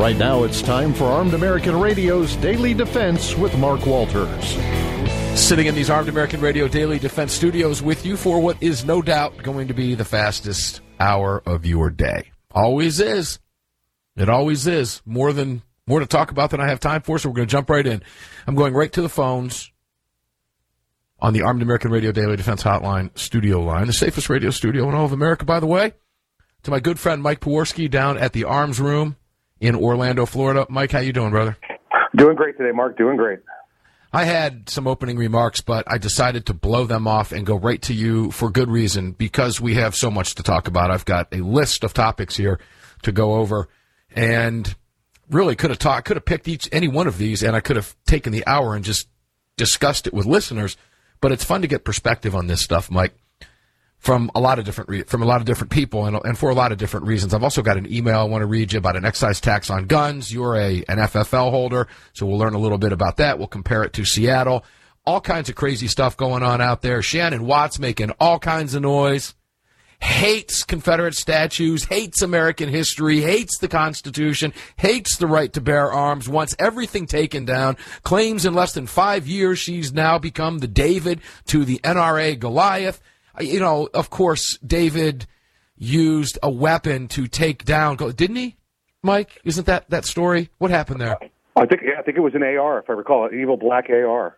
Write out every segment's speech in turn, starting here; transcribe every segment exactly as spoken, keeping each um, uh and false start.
Right now, it's time for Armed American Radio's Daily Defense with Mark Walters. Sitting in these Armed American Radio Daily Defense studios with you for what is no doubt going to be the fastest hour of your day. Always is. It always is. More than more to talk about than I have time for, so we're going to jump right in. I'm going right to the phones on the Armed American Radio Daily Defense Hotline studio line, the safest radio studio in all of America, by the way, to my good friend Mike Pewarski down at the Arms Room in Orlando, Florida. Mike, how you doing, brother? Doing great today, Mark. Doing great. I had some opening remarks, but I decided to blow them off and go right to you for good reason, because we have so much to talk about. I've got a list of topics here to go over, and really could have talked, could have picked each any one of these, and I could have taken the hour and just discussed it with listeners. But it's fun to get perspective on this stuff, Mike, from a lot of different re- from a lot of different people, and, and for a lot of different reasons. I've also got an email I want to read you about an excise tax on guns. You're a an F F L holder, so we'll learn a little bit about that. We'll compare it to Seattle. All kinds of crazy stuff going on out there. Shannon Watts making all kinds of noise. Hates Confederate statues, hates American history, hates the Constitution, hates the right to bear arms, wants everything taken down, claims in less than five years she's now become the David to the N R A Goliath. You know, of course, David used a weapon to take down, didn't he, Mike? Isn't that that story? What happened there? I think I think it was an A R, if I recall, an evil black A R.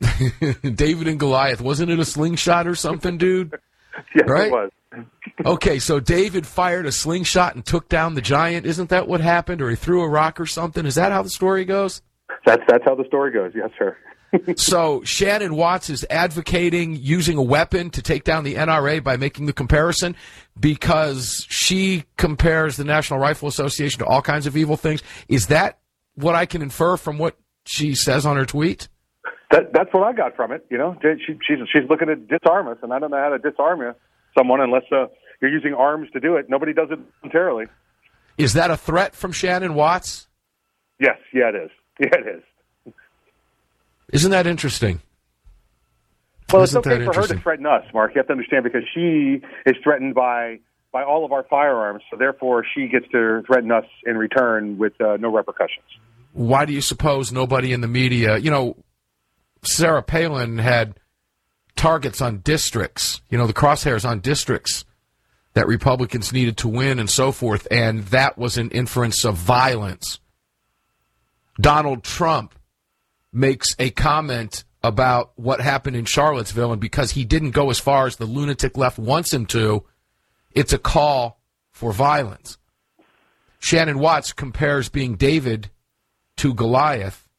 David and Goliath. Wasn't it a slingshot or something, dude? Yes, right? It was. Okay, so David fired a slingshot and took down the giant. Isn't that what happened? Or he threw a rock or something? Is that how the story goes? That's that's how the story goes, yes, sir. So Shannon Watts is advocating using a weapon to take down the N R A by making the comparison, because she compares the National Rifle Association to all kinds of evil things. Is that what I can infer from what she says on her tweet? That, that's what I got from it. You know, she, she's she's looking to disarm us, and I don't know how to disarm you, someone unless uh, you're using arms to do it. Nobody does it voluntarily. Is that a threat from Shannon Watts? Yes, yeah, it is. Yeah, it is. Isn't that interesting? Well, Isn't it's okay for her to threaten us, Mark. You have to understand, because she is threatened by by all of our firearms, so therefore she gets to threaten us in return with uh, no repercussions. Why do you suppose nobody in the media, you know, Sarah Palin had targets on districts, you know, the crosshairs on districts that Republicans needed to win and so forth, and that was an inference of violence. Donald Trump makes a comment about what happened in Charlottesville, and because he didn't go as far as the lunatic left wants him to, it's a call for violence. Shannon Watts compares being David to Goliath,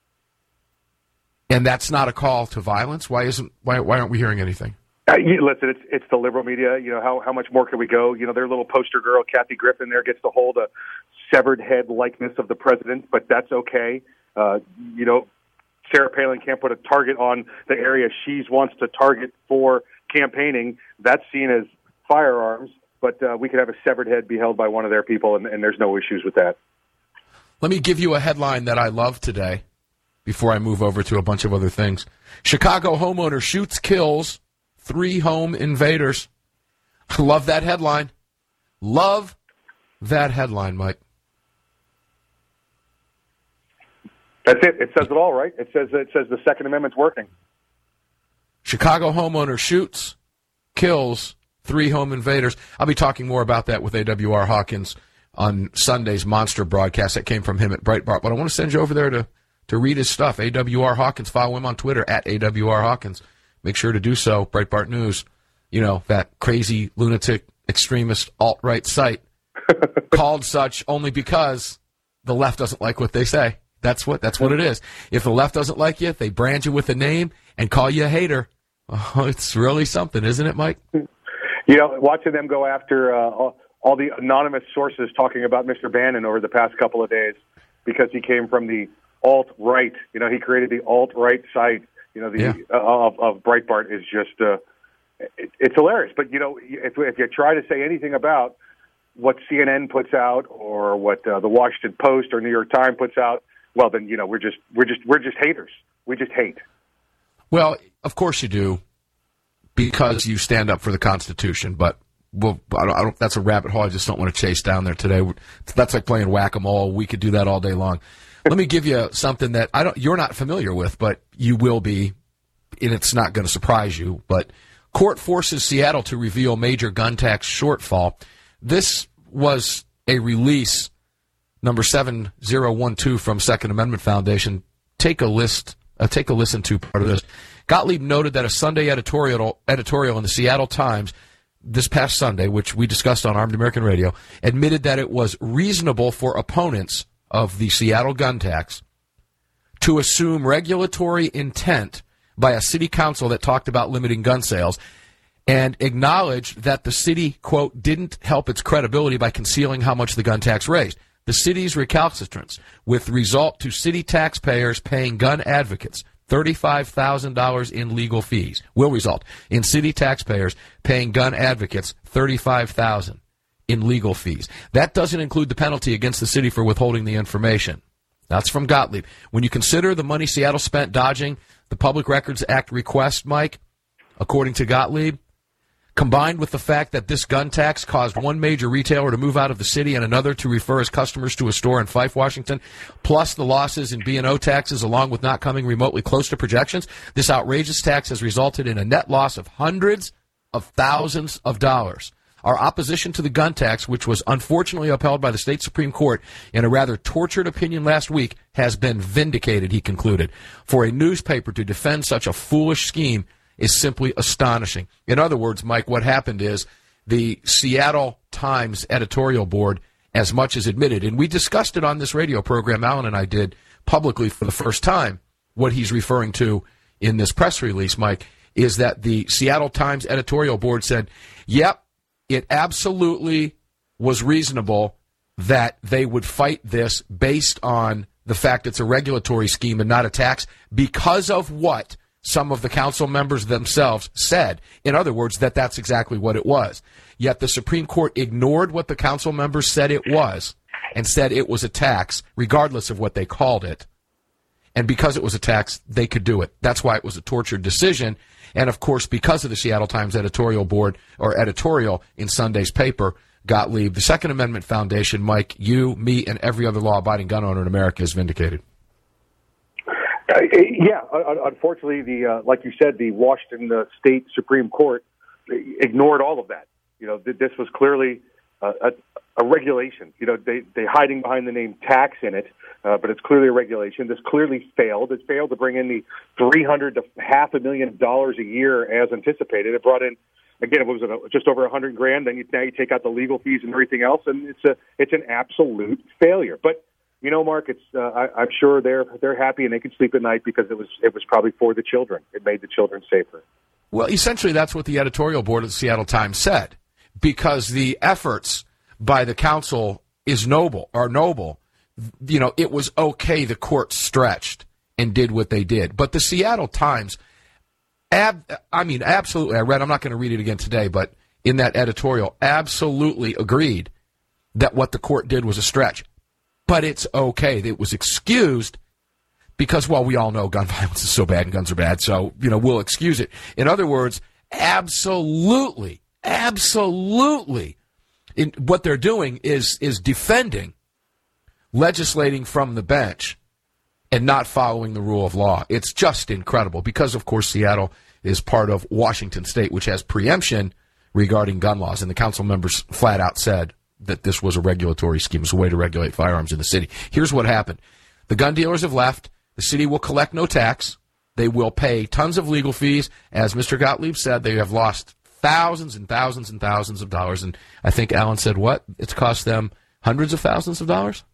and that's not a call to violence. Why isn't? Why, why aren't we hearing anything? Uh, you, listen, it's it's the liberal media. You know, how how much more can we go? You know, their little poster girl, Kathy Griffin, there gets to hold a severed head likeness of the president, but that's okay. Uh, you know, Sarah Palin can't put a target on the area she wants to target for campaigning. That's seen as firearms, but uh, we could have a severed head be held by one of their people, and, and there's no issues with that. Let me give you a headline that I love today before I move over to a bunch of other things. Chicago homeowner shoots, kills three home invaders. I love that headline. Love that headline, Mike. That's it. It says it all, right? It says it says the Second Amendment's working. Chicago homeowner shoots, kills three home invaders. I'll be talking more about that with A W R Hawkins on Sunday's monster broadcast that came from him at Breitbart. But I want to send you over there to, to read his stuff. A W R Hawkins. Follow him on Twitter at A W R Hawkins. Make sure to do so. Breitbart News. You know, that crazy, lunatic, extremist, alt-right site called such only because the left doesn't like what they say. That's what that's what it is. If the left doesn't like you, they brand you with a name and call you a hater. Oh, it's really something, isn't it, Mike? You know, watching them go after uh, all, all the anonymous sources talking about Mister Bannon over the past couple of days because he came from the alt-right. You know, he created the alt-right site. You know, the yeah. uh, of, of Breitbart is just uh, it, it's hilarious. But you know, if, if you try to say anything about what C N N puts out or what uh, the Washington Post or New York Times puts out, well, then, you know, we're just we're just we're just haters. We just hate. Well, of course you do, because you stand up for the Constitution. But well, I don't, I don't, that's a rabbit hole I just don't want to chase down there today. That's like playing whack-a-mole. We could do that all day long. Let me give you something that I don't, you're not familiar with, but you will be, and it's not going to surprise you. But court forces Seattle to reveal major gun tax shortfall. This was a release, number seven zero one two from Second Amendment Foundation. Take a list, uh, take a listen to part of this. Gottlieb noted that a Sunday editorial editorial in the Seattle Times this past Sunday, which we discussed on Armed American Radio, admitted that it was reasonable for opponents of the Seattle gun tax to assume regulatory intent by a city council that talked about limiting gun sales, and acknowledged that the city, quote, didn't help its credibility by concealing how much the gun tax raised. The city's recalcitrance, with result to city taxpayers paying gun advocates thirty-five thousand dollars in legal fees, will result in city taxpayers paying gun advocates thirty-five thousand dollars in legal fees. That doesn't include the penalty against the city for withholding the information. That's from Gottlieb. When you consider the money Seattle spent dodging the Public Records Act request, Mike, according to Gottlieb, combined with the fact that this gun tax caused one major retailer to move out of the city and another to refer his customers to a store in Fife, Washington, plus the losses in B and O taxes along with not coming remotely close to projections, this outrageous tax has resulted in a net loss of hundreds of thousands of dollars. Our opposition to the gun tax, which was unfortunately upheld by the state Supreme Court in a rather tortured opinion last week, has been vindicated, he concluded. For a newspaper to defend such a foolish scheme is simply astonishing. In other words, Mike, what happened is the Seattle Times editorial board as much as admitted, and we discussed it on this radio program, Alan and I did publicly for the first time, what he's referring to in this press release, Mike, is that the Seattle Times editorial board said, yep, it absolutely was reasonable that they would fight this based on the fact it's a regulatory scheme and not a tax because of what some of the council members themselves said. In other words, that that's exactly what it was. Yet the Supreme Court ignored what the council members said it was and said it was a tax, regardless of what they called it. And because it was a tax, they could do it. That's why it was a tortured decision. And, of course, because of the Seattle Times editorial board or editorial in Sunday's paper, Gottlieb, the Second Amendment Foundation, Mike, you, me, and every other law-abiding gun owner in America is vindicated. Uh, yeah, unfortunately, the uh, like you said, the Washington uh, State Supreme Court ignored all of that. You know, this was clearly uh, a, a regulation. You know, they they hiding behind the name tax in it, uh, but it's clearly a regulation. This clearly failed. It failed to bring in the three hundred to half a million dollars a year as anticipated. It brought in, again, it was just over a hundred grand. Then you, now you take out the legal fees and everything else, and it's a it's an absolute failure. But you know, Mark, it's uh, I, I'm sure they're they're happy and they can sleep at night because it was it was probably for the children. It made the children safer. Well, essentially, that's what the editorial board of the Seattle Times said, because the efforts by the council is noble are noble. You know, it was okay. The court stretched and did what they did, but the Seattle Times, ab, I mean, absolutely. I read. I'm not going to read it again today, but in that editorial, absolutely agreed that what the court did was a stretch. But it's okay. It was excused because, well, we all know gun violence is so bad and guns are bad, so, you know, we'll excuse it. In other words, absolutely, absolutely, in, what they're doing is is defending legislating from the bench and not following the rule of law. It's just incredible because, of course, Seattle is part of Washington State, which has preemption regarding gun laws, and the council members flat out said that this was a regulatory scheme, it was a way to regulate firearms in the city. Here's what happened. The gun dealers have left. The city will collect no tax. They will pay tons of legal fees. As Mister Gottlieb said, they have lost thousands and thousands and thousands of dollars. And I think Alan said what? It's cost them hundreds of thousands of dollars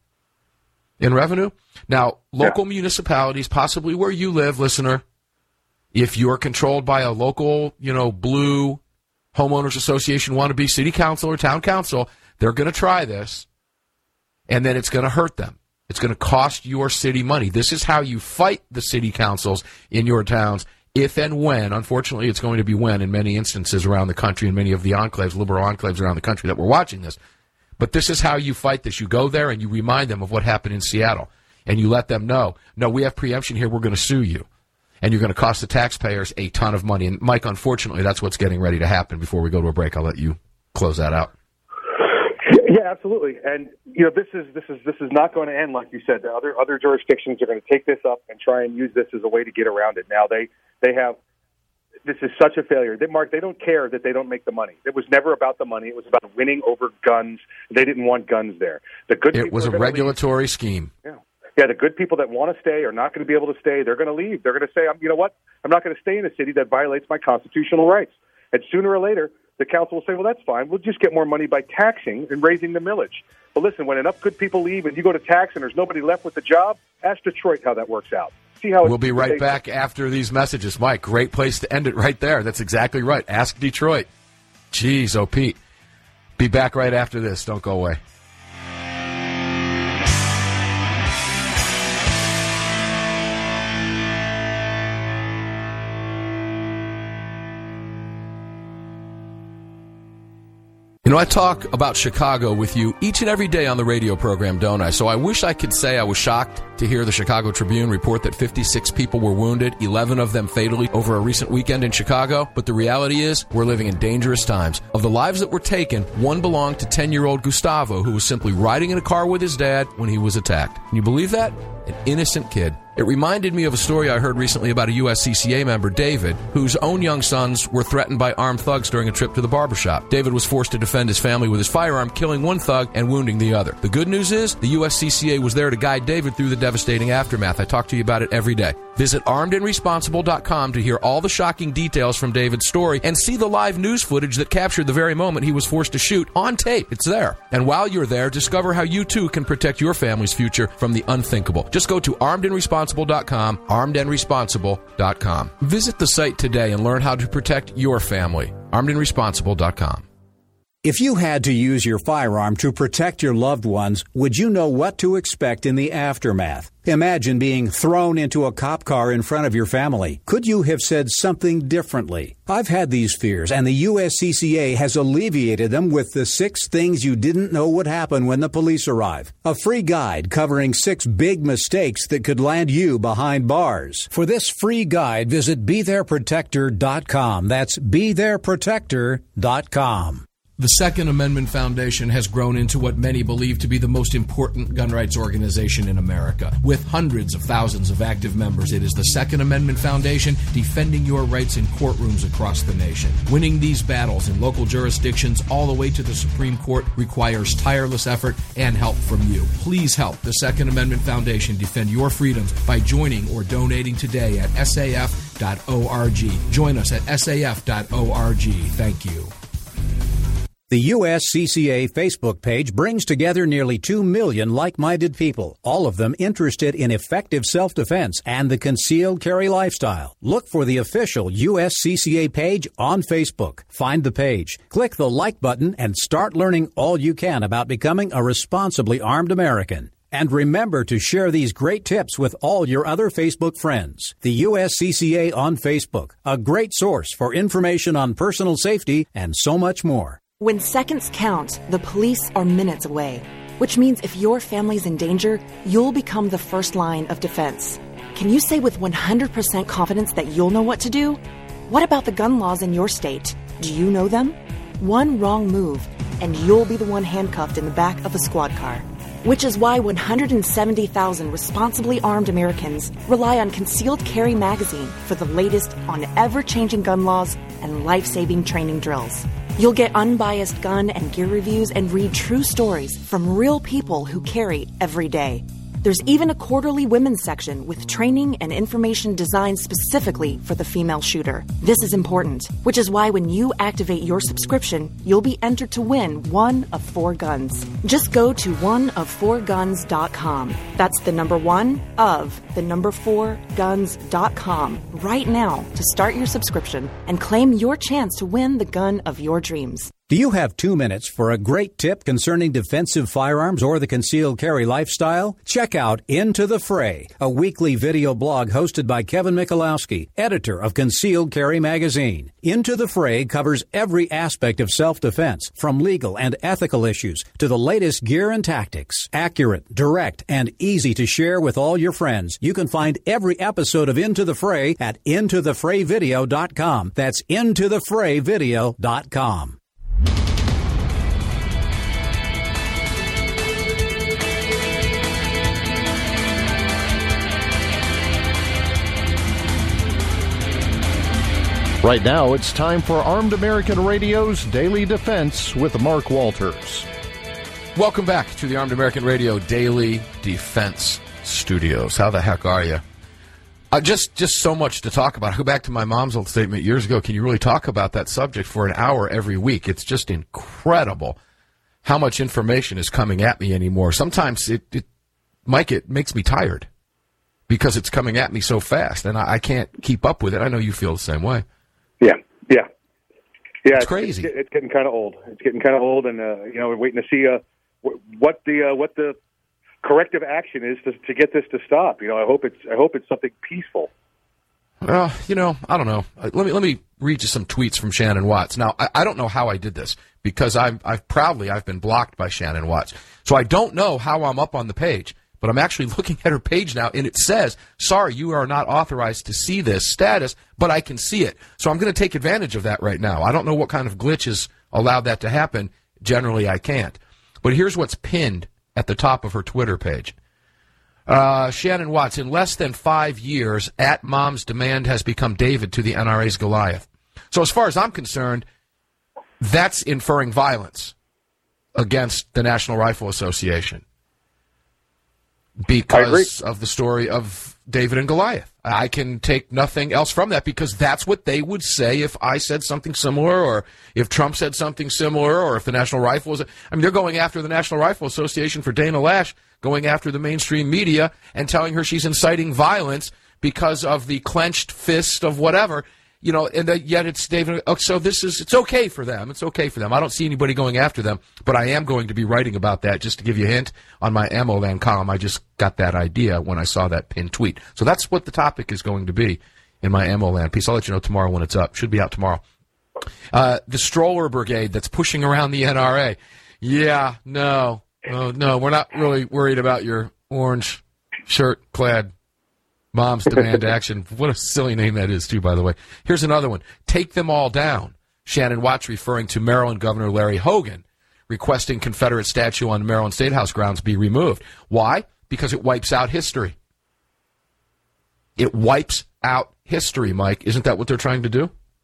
in revenue. Now, local yeah. municipalities, possibly where you live, listener, if you're controlled by a local, you know, blue homeowners association wannabe city council or town council, they're going to try this, and then it's going to hurt them. It's going to cost your city money. This is how you fight the city councils in your towns, if and when. Unfortunately, it's going to be when in many instances around the country, in many of the enclaves, liberal enclaves around the country that we're watching this. But this is how you fight this. You go there and you remind them of what happened in Seattle, and you let them know, no, we have preemption here. We're going to sue you, and you're going to cost the taxpayers a ton of money. And, Mike, unfortunately, that's what's getting ready to happen. Before we go to a break, I'll let you close that out. Yeah, absolutely. And you know, this is this is this is not going to end, like you said. The other other jurisdictions are going to take this up and try and use this as a way to get around it. Now they they have this is such a failure. They, Mark, they don't care that they don't make the money. It was never about the money. It was about winning over guns. They didn't want guns there. The good it was a regulatory leave. scheme. Yeah. Yeah, the good people that want to stay are not going to be able to stay. They're going to leave. They're going to say, you know what? I'm not going to stay in a city that violates my constitutional rights. And sooner or later, the council will say, well, that's fine. We'll just get more money by taxing and raising the millage. But listen, when enough good people leave and you go to tax and there's nobody left with the job, ask Detroit how that works out. See how we'll be right back after these messages. Mike, great place to end it right there. That's exactly right. Ask Detroit. Jeez, oh, Pete. Be back right after this. Don't go away. You know, I talk about Chicago with you each and every day on the radio program, don't I? So I wish I could say I was shocked to hear the Chicago Tribune report that fifty-six people were wounded, eleven of them fatally, over a recent weekend in Chicago. But the reality is, we're living in dangerous times. Of the lives that were taken, one belonged to ten-year-old Gustavo, who was simply riding in a car with his dad when he was attacked. Can you believe that? An innocent kid. It reminded me of a story I heard recently about a U S C C A member, David, whose own young sons were threatened by armed thugs during a trip to the barbershop. David was forced to defend his family with his firearm, killing one thug and wounding the other. The good news is, the U S C C A was there to guide David through the devastating aftermath. I talk to you about it every day. Visit armed and responsible dot com to hear all the shocking details from David's story and see the live news footage that captured the very moment he was forced to shoot on tape. It's there. And while you're there, discover how you too can protect your family's future from the unthinkable. Just go to armed and responsible dot com, armed and responsible dot com. Visit the site today and learn how to protect your family. armed and responsible dot com. If you had to use your firearm to protect your loved ones, would you know what to expect in the aftermath? Imagine being thrown into a cop car in front of your family. Could you have said something differently? I've had these fears, and the U S C C A has alleviated them with the six things you didn't know would happen when the police arrive. A free guide covering six big mistakes that could land you behind bars. For this free guide, visit be there protector dot com. That's be there protector dot com. The Second Amendment Foundation has grown into what many believe to be the most important gun rights organization in America. With hundreds of thousands of active members, it is the Second Amendment Foundation defending your rights in courtrooms across the nation. Winning these battles in local jurisdictions all the way to the Supreme Court requires tireless effort and help from you. Please help the Second Amendment Foundation defend your freedoms by joining or donating today at S A F dot org. Join us at S A F dot org. Thank you. The U S C C A Facebook page brings together nearly two million like-minded people, all of them interested in effective self-defense and the concealed carry lifestyle. Look for the official U S C C A page on Facebook. Find the page, click the like button, and start learning all you can about becoming a responsibly armed American. And remember to share these great tips with all your other Facebook friends. The U S C C A on Facebook, a great source for information on personal safety and so much more. When seconds count, the police are minutes away, which means if your family's in danger, you'll become the first line of defense. Can you say with one hundred percent confidence that you'll know what to do? What about the gun laws in your state? Do you know them? One wrong move, and you'll be the one handcuffed in the back of a squad car. Which is why one hundred seventy thousand responsibly armed Americans rely on Concealed Carry Magazine for the latest on ever-changing gun laws and life-saving training drills. You'll get unbiased gun and gear reviews and read true stories from real people who carry every day. There's even a quarterly women's section with training and information designed specifically for the female shooter. This is important, which is why when you activate your subscription, you'll be entered to win one of four guns. Just go to one of four guns dot com. That's the number one of the number four guns dot com right now to start your subscription and claim your chance to win the gun of your dreams. Do you have two minutes for a great tip concerning defensive firearms or the concealed carry lifestyle? Check out Into the Fray, a weekly video blog hosted by Kevin Michalowski, editor of Concealed Carry Magazine. Into the Fray covers every aspect of self-defense, from legal and ethical issues to the latest gear and tactics. Accurate, direct, and easy to share with all your friends. You can find every episode of Into the Fray at into the fray video dot com. That's into the fray video dot com. Right now, it's time for Armed American Radio's Daily Defense with Mark Walters. Welcome back to the Armed American Radio Daily Defense Studios. How the heck are you? Uh, just just so much to talk about. I go back to my mom's old statement years ago. Can you really talk about that subject for an hour every week? It's just incredible how much information is coming at me anymore. Sometimes, it, it Mike, it makes me tired because it's coming at me so fast, and I, I can't keep up with it. I know you feel the same way. Yeah, yeah. Yeah, it's crazy. It's, it's getting kind of old. It's getting kind of old, and, uh, you know, we're waiting to see uh, what the uh, what the corrective action is to, to get this to stop. You know, I hope it's I hope it's something peaceful. Well, you know, I don't know. Let me let me read you some tweets from Shannon Watts. Now, I, I don't know how I did this because I'm I've proudly I've been blocked by Shannon Watts, so I don't know how I'm up on the page. But I'm actually looking at her page now, and it says, "Sorry, you are not authorized to see this status, but I can see it." So I'm going to take advantage of that right now. I don't know what kind of glitch has allowed that to happen. Generally, I can't. But here's what's pinned at the top of her Twitter page. Uh, Shannon Watts, in less than five years, at Mom's demand has become David to the N R A's Goliath. So as far as I'm concerned, that's inferring violence against the National Rifle Association because of the story of David and Goliath. I can take nothing else from that because that's what they would say if I said something similar or if Trump said something similar or if the National Rifle... I mean, they're going after the National Rifle Association for Dana Lash, going after the mainstream media and telling her she's inciting violence because of the clenched fist of whatever, you know, and that yet it's David. Oh, so this is, it's okay for them. It's okay for them. I don't see anybody going after them, but I am going to be writing about that just to give you a hint on my Ammo Land column. I just got that idea when I saw that pinned tweet. So that's what the topic is going to be in my Ammo Land piece. I'll let you know tomorrow when it's up. Should be out tomorrow. Uh, the stroller brigade that's pushing around the N R A. Yeah, no, no, no, we're not really worried about your orange shirt-clad Mom's demand action. What a silly name that is, too, by the way. Here's another one. Take them all down. Shannon Watts referring to Maryland Governor Larry Hogan requesting Confederate statue on Maryland State House grounds be removed. Why? Because it wipes out history. It wipes out history, Mike. Isn't that what they're trying to do?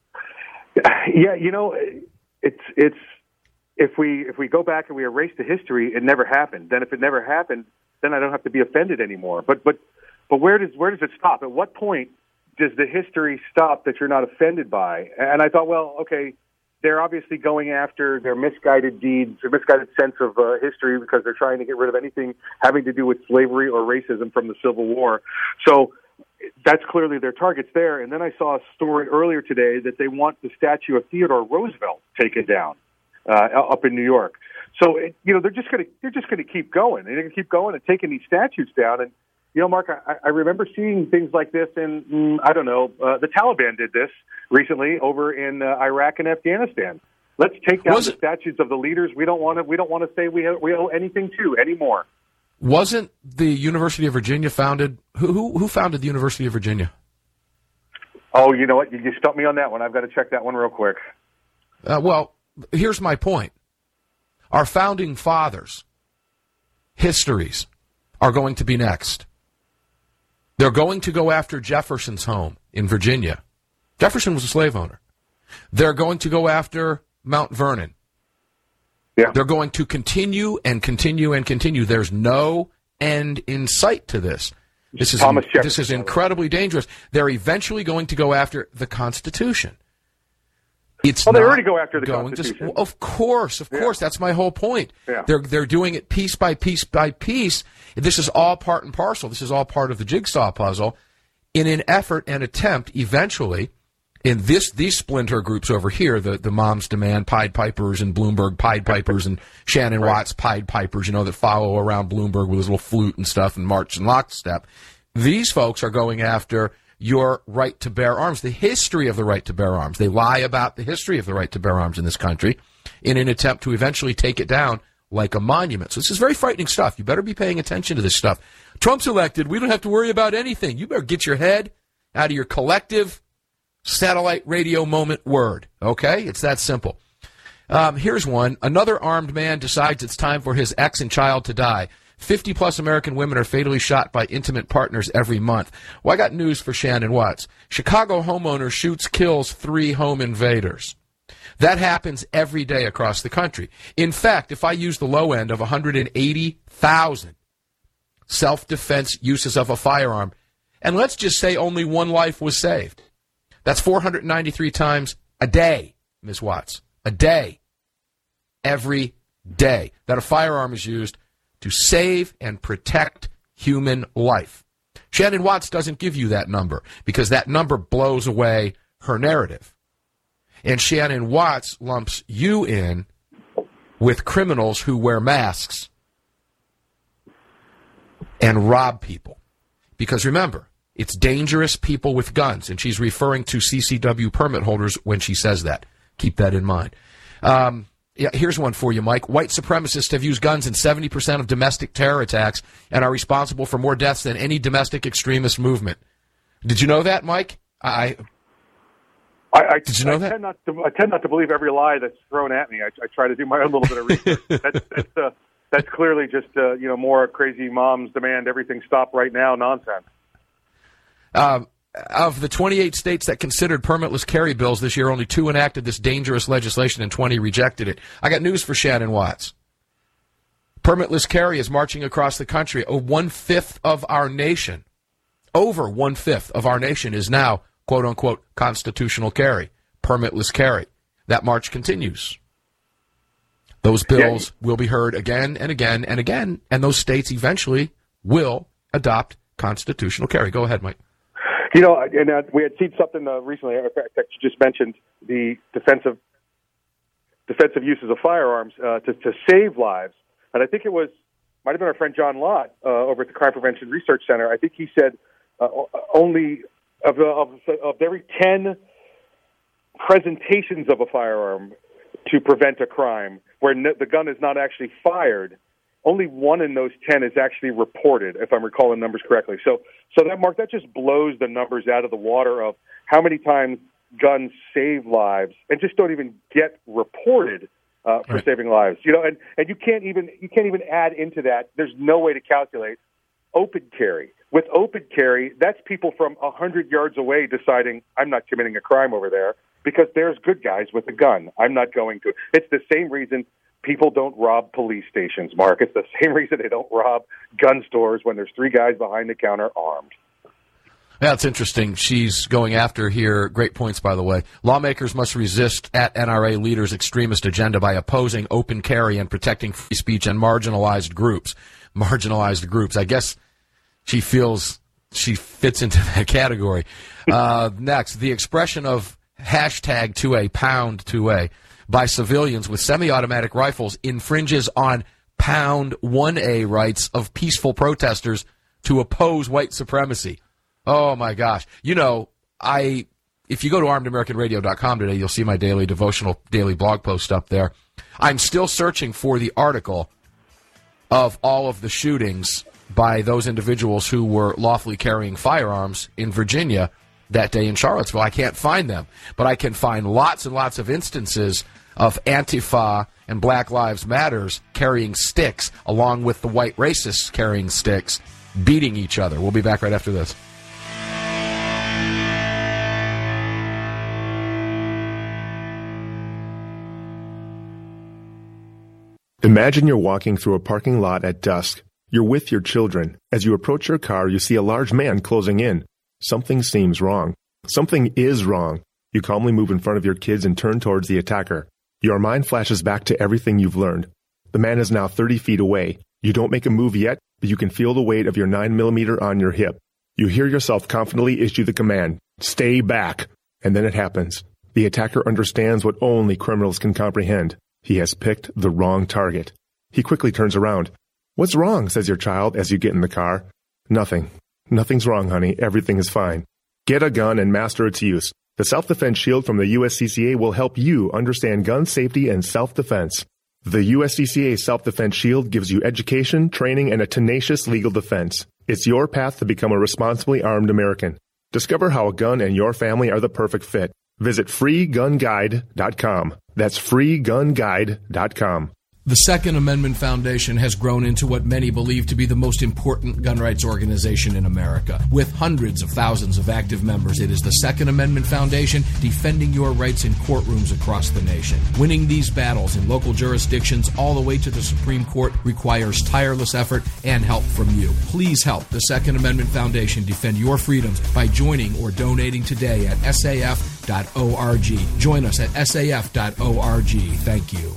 Yeah, you know, it's it's if we if we go back and we erase the history, it never happened. Then if it never happened, then I don't have to be offended anymore. But but but where does where does it stop? At what point does the history stop that you're not offended by? And I thought, well, okay, they're obviously going after their misguided deeds, their misguided sense of uh, history because they're trying to get rid of anything having to do with slavery or racism from the Civil War. So that's clearly their targets there. And then I saw a story earlier today that they want the statue of Theodore Roosevelt taken down uh, up in New York. So it, you know they're just going to they're just going to keep going. They're going to keep going and taking these statues down. And you know, Mark, I, I remember seeing things like this in mm, I don't know. Uh, the Taliban did this recently over in uh, Iraq and Afghanistan. Let's take down the statues of the leaders we don't want to we don't want to say we have, we owe anything to anymore. Wasn't the University of Virginia founded? Who, who who founded the University of Virginia? Oh, you know what? You, you stumped me on that one. I've got to check that one real quick. Uh, well, here's my point. Our founding fathers' histories are going to be next. They're going to go after Jefferson's home in Virginia. Jefferson was a slave owner. They're going to go after Mount Vernon. Yeah. They're going to continue and continue and continue. There's no end in sight to this. This is Thomas Jefferson. This is incredibly dangerous. They're eventually going to go after the Constitution. It's well, they not already go after the going Constitution. To, well, of course, of yeah. course. That's my whole point. Yeah. They're they're doing it piece by piece by piece. This is all part and parcel. This is all part of the jigsaw puzzle in an effort and attempt eventually in this these splinter groups over here, the, the Moms Demand Pied Pipers and Bloomberg Pied Pipers and Shannon right. Watts Pied Pipers, you know, that follow around Bloomberg with his little flute and stuff and march in lockstep. These folks are going after your right to bear arms, the history of the right to bear arms. They lie about the history of the right to bear arms in this country in an attempt to eventually take it down like a monument. So this is very frightening stuff. You better be paying attention to this stuff. Trump's elected. We don't have to worry about anything. You better get your head out of your collective satellite radio moment word. Okay? It's that simple. Um, here's one. Another armed man decides it's time for his ex and child to die. fifty-plus American women are fatally shot by intimate partners every month. Well, I got news for Shannon Watts. Chicago homeowner shoots, kills three home invaders. That happens every day across the country. In fact, if I use the low end of one hundred eighty thousand self-defense uses of a firearm, and let's just say only one life was saved, that's four hundred ninety-three times a day, Miz Watts. A day. Every day that a firearm is used to save and protect human life. Shannon Watts doesn't give you that number because that number blows away her narrative. And Shannon Watts lumps you in with criminals who wear masks and rob people. Because remember, it's dangerous people with guns, and she's referring to C C W permit holders when she says that. Keep that in mind. Um, yeah, here's one for you, Mike. White supremacists have used guns in seventy percent of domestic terror attacks and are responsible for more deaths than any domestic extremist movement. Did you know that, Mike? I... I, I, Did you know I that? Tend not to, I tend not to believe every lie that's thrown at me. I, I try to do my own little bit of research. that's, that's, uh, that's clearly just uh, you know more crazy moms demand everything stop right now nonsense. Um, of the twenty-eight states that considered permitless carry bills this year, only two enacted this dangerous legislation and twenty rejected it. I got news for Shannon Watts. Permitless carry is marching across the country. Oh, one-fifth of our nation, over one-fifth of our nation is now quote-unquote constitutional carry, permitless carry. That march continues. Those bills yeah. will be heard again and again and again, and those states eventually will adopt constitutional carry. Go ahead, Mike. You know, and uh, we had seen something uh, recently that you just mentioned, the defensive defensive uses of firearms uh, to, to save lives. And I think it was, might have been our friend John Lott uh, over at the Crime Prevention Research Center. I think he said uh, only Of, of, of every ten presentations of a firearm to prevent a crime where no, the gun is not actually fired, only one in those ten is actually reported, if I'm recalling numbers correctly. So, so that, Mark, that just blows the numbers out of the water of how many times guns save lives and just don't even get reported uh, for right. saving lives. You know, and, and you can't even you can't even add into that. There's no way to calculate open carry. With open carry, that's people from one hundred yards away deciding, I'm not committing a crime over there because there's good guys with a gun. I'm not going to. It's the same reason people don't rob police stations, Mark. It's the same reason they don't rob gun stores when there's three guys behind the counter armed. Yeah, it's interesting. She's going after here. Great points, by the way. Lawmakers must resist at N R A leaders' extremist agenda by opposing open carry and protecting free speech and marginalized groups. Marginalized groups. I guess she feels she fits into that category. Uh, next, the expression of hashtag two A, pound two A, by civilians with semi-automatic rifles infringes on pound one A rights of peaceful protesters to oppose white supremacy. Oh, my gosh. You know, I if you go to armed american radio dot com today, you'll see my daily devotional, daily blog post up there. I'm still searching for the article of all of the shootings by those individuals who were lawfully carrying firearms in Virginia that day in Charlottesville. I can't find them, but I can find lots and lots of instances of Antifa and Black Lives Matters carrying sticks along with the white racists carrying sticks, beating each other. We'll be back right after this. Imagine you're walking through a parking lot at dusk. You're with your children. As you approach your car, you see a large man closing in. Something seems wrong. Something is wrong. You calmly move in front of your kids and turn towards the attacker. Your mind flashes back to everything you've learned. The man is now thirty feet away. You don't make a move yet, but you can feel the weight of your nine millimeter on your hip. You hear yourself confidently issue the command, "Stay back." And then it happens. The attacker understands what only criminals can comprehend. He has picked the wrong target. He quickly turns around. "What's wrong?" says your child as you get in the car. "Nothing. Nothing's wrong, honey. Everything is fine." Get a gun and master its use. The Self-Defense Shield from the U S C C A will help you understand gun safety and self-defense. The U S C C A Self-Defense Shield gives you education, training, and a tenacious legal defense. It's your path to become a responsibly armed American. Discover how a gun and your family are the perfect fit. Visit free gun guide dot com. That's free gun guide dot com. The Second Amendment Foundation has grown into what many believe to be the most important gun rights organization in America. With hundreds of thousands of active members, it is the Second Amendment Foundation defending your rights in courtrooms across the nation. Winning these battles in local jurisdictions all the way to the Supreme Court requires tireless effort and help from you. Please help the Second Amendment Foundation defend your freedoms by joining or donating today at S A F dot org. Join us at S A F dot org. Thank you.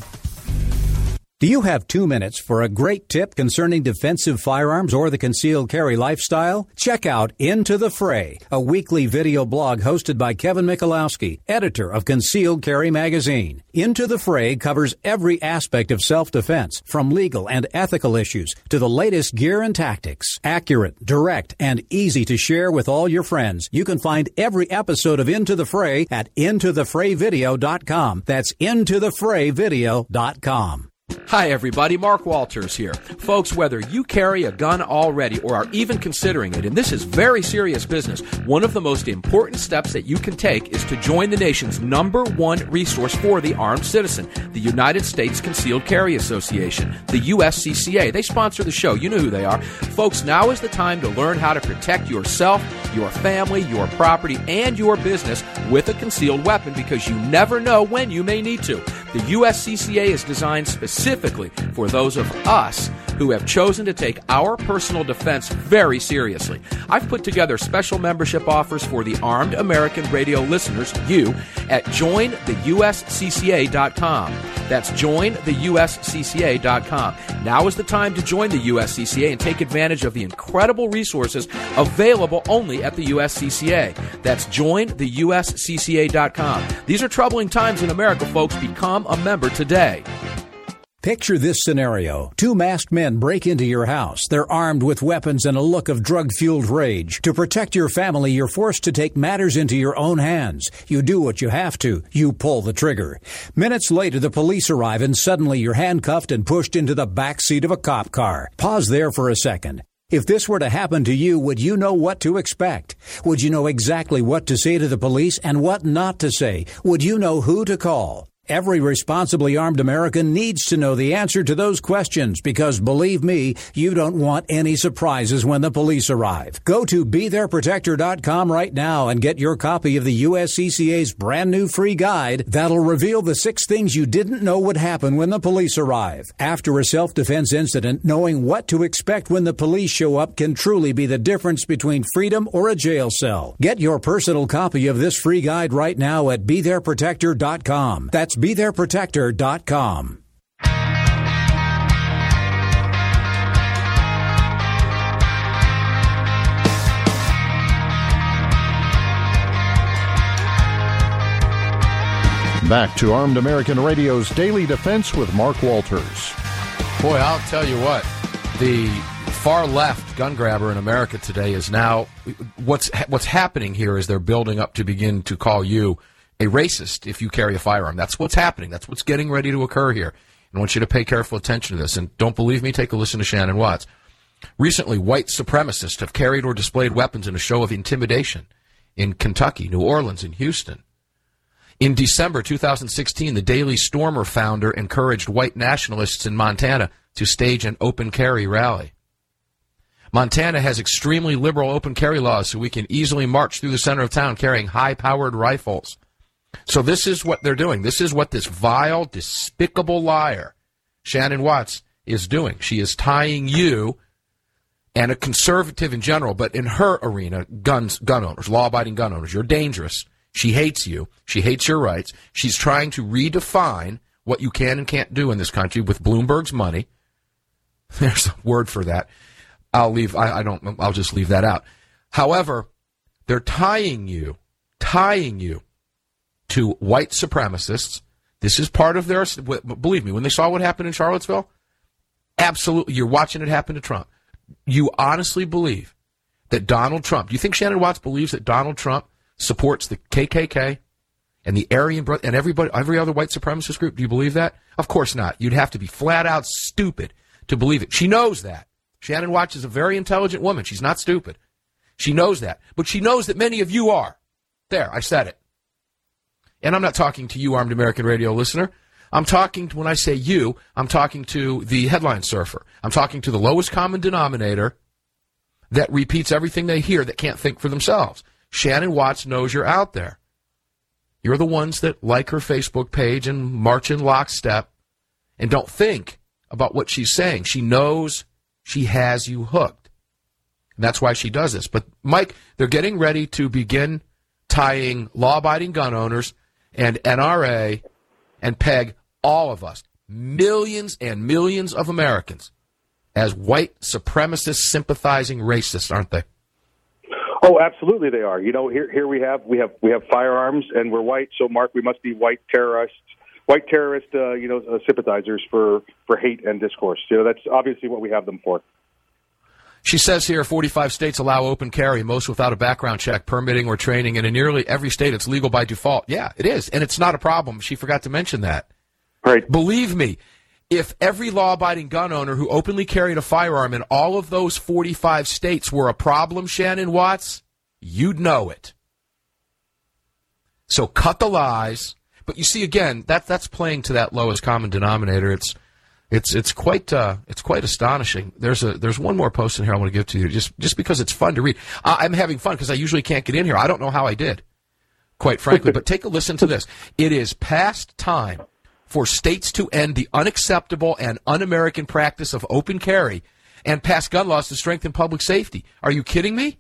Do you have two minutes for a great tip concerning defensive firearms or the concealed carry lifestyle? Check out Into the Fray, a weekly video blog hosted by Kevin Michalowski, editor of Concealed Carry magazine. Into the Fray covers every aspect of self-defense, from legal and ethical issues to the latest gear and tactics. Accurate, direct, and easy to share with all your friends. You can find every episode of Into the Fray at into the fray video dot com. That's into the fray video dot com. Hi everybody, Mark Walters here. Folks, whether you carry a gun already or are even considering it, and this is very serious business, one of the most important steps that you can take is to join the nation's number one resource for the armed citizen, the United States Concealed Carry Association, the U S C C A. They sponsor the show. You know who they are. Folks, now is the time to learn how to protect yourself, your family, your property, and your business with a concealed weapon, because you never know when you may need to. The U S C C A is designed specifically for those of us who have chosen to take our personal defense very seriously. I've put together special membership offers for the Armed American Radio listeners, you, at join the U S C C A dot com. That's join the U S C C A dot com. Now is the time to join the U S C C A and take advantage of the incredible resources available only at the U S C C A. That's join the U S C C A dot com. These are troubling times in America, folks. Become a member today. Picture this scenario. Two masked men break into your house. They're armed with weapons and a look of drug-fueled rage. To protect your family, you're forced to take matters into your own hands. You do what you have to. You pull the trigger. Minutes later, the police arrive, and suddenly you're handcuffed and pushed into the back seat of a cop car. Pause there for a second. If this were to happen to you, would you know what to expect? Would you know exactly what to say to the police and what not to say? Would you know who to call? Every responsibly armed American needs to know the answer to those questions, because, believe me, you don't want any surprises when the police arrive. Go to be there protector dot com right now and get your copy of the U S C C A's brand new free guide that'll reveal the six things you didn't know would happen when the police arrive. After a self-defense incident, knowing what to expect when the police show up can truly be the difference between freedom or a jail cell. Get your personal copy of this free guide right now at be there protector dot com. That's be there protector dot com. Back to Armed American Radio's Daily Defense with Mark Walters. Boy, I'll tell you what, the far left gun grabber in America today is now, what's what's happening here is they're building up to begin to call you a racist if you carry a firearm. That's what's happening. That's what's getting ready to occur here. And I want you to pay careful attention to this. And don't believe me? Take a listen to Shannon Watts. Recently, white supremacists have carried or displayed weapons in a show of intimidation in Kentucky, New Orleans, and Houston. In December two thousand sixteen, the Daily Stormer founder encouraged white nationalists in Montana to stage an open carry rally. Montana has extremely liberal open carry laws, so we can easily march through the center of town carrying high-powered rifles. So this is what they're doing. This is what this vile, despicable liar, Shannon Watts, is doing. She is tying you and a conservative in general, but in her arena, guns, gun owners, law-abiding gun owners. You're dangerous. She hates you. She hates your rights. She's trying to redefine what you can and can't do in this country with Bloomberg's money. There's a word for that. I'll leave. I, I don't. I'll just leave that out. However, they're tying you, tying you to white supremacists. This is part of their. Believe me, when they saw what happened in Charlottesville, absolutely, you're watching it happen to Trump. You honestly believe that Donald Trump? Do you think Shannon Watts believes that Donald Trump supports the K K K and the Aryan Brotherhood and everybody, every other white supremacist group? Do you believe that? Of course not. You'd have to be flat out stupid to believe it. She knows that. Shannon Watts is a very intelligent woman. She's not stupid. She knows that. But she knows that many of you are. There, I said it. And I'm not talking to you, Armed American Radio listener. I'm talking, when I say you, I'm talking to the headline surfer. I'm talking to the lowest common denominator that repeats everything they hear that can't think for themselves. Shannon Watts knows you're out there. You're the ones that like her Facebook page and march in lockstep and don't think about what she's saying. She knows she has you hooked. And that's why she does this. But, Mike, they're getting ready to begin tying law-abiding gun owners and N R A and PEG, all of us, millions and millions of Americans, as white supremacist sympathizing racists, aren't they? Oh, absolutely they are. You know, here here we have we have we have firearms, and we're white. So, Mark, we must be white terrorists, white terrorist, uh, you know, uh, sympathizers for for hate and discourse. You know, that's obviously what we have them for. She says here, forty-five states allow open carry, most without a background check, permitting, or training, and in nearly every state it's legal by default. Yeah, it is, and it's not a problem. She forgot to mention that. Right. Believe me, if every law-abiding gun owner who openly carried a firearm in all of those forty-five states were a problem, Shannon Watts, you'd know it. So cut the lies. But you see, again, that that's playing to that lowest common denominator. It's it's it's quite uh, it's quite astonishing. There's a there's one more post in here I want to give to you, just just because it's fun to read. Uh, I'm having fun because I usually can't get in here. I don't know how I did, quite frankly. But take a listen to this. It is past time for states to end the unacceptable and un-American practice of open carry and pass gun laws to strengthen public safety. Are you kidding me?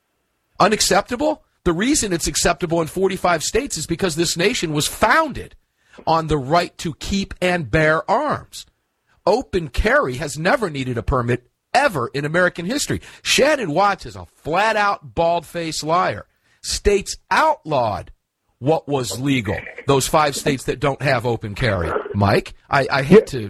Unacceptable? The reason it's acceptable in forty-five states is because this nation was founded on the right to keep and bear arms. Open carry has never needed a permit ever in American history. Shannon Watts is a flat-out, bald-faced liar. States outlawed what was legal. Those five states that don't have open carry. Mike, I, I hate to